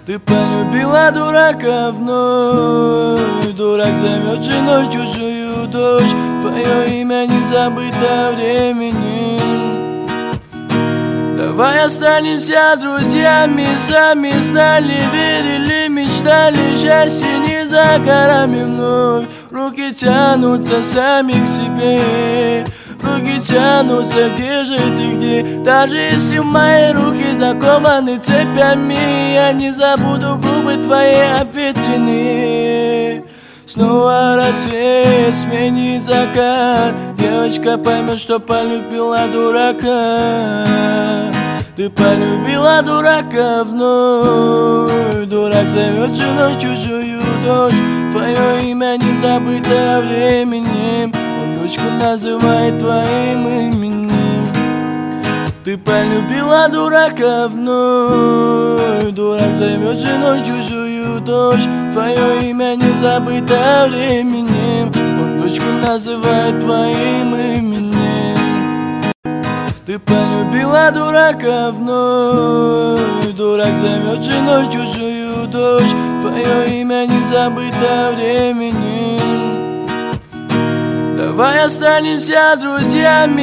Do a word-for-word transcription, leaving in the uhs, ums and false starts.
Ты полюбила дурака вновь. Дурак зовет женой чужую дочь. Твое имя не забыто временем. Давай останемся друзьями. Сами знали, верили, мечтали. Счастье не за горами вновь. Руки тянутся сами к себе. Руки тянутся, где же ты, где? Даже если мои руки закованы цепями, я не забуду губы твои обветренные. Снова рассвет сменит закат. Девочка поймет, что полюбила дурака. Ты полюбила дурака вновь. Дурак зовет женой чужую дочь. Твое имя не забыто временем. Он дочку называет твоим именем. Ты полюбила дурака вновь. Дурак зовет женой чужую дочь. Твое имя не забыто временем. Он дочку называет твоим именем. Ты полюбила дурака вновь. Дурак зовет женой чужую дочь. Твое имя не забыто временем. Давай останемся друзьями.